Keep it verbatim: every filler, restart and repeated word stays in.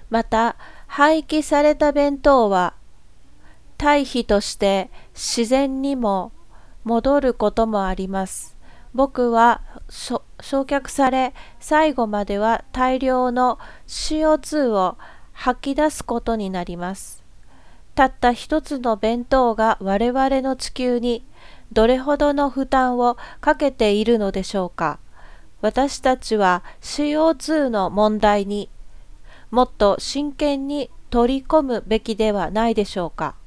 また、廃棄された弁当は堆肥として自然にも戻ることもあります。僕は焼却され、最後までは大量の シーオーツー を吐き出すことになります。たった一つの弁当が我々の地球にどれほどの負担をかけているのでしょうか。私たちは シーオーツー の問題にもっと真剣に取り込むべきではないでしょうか。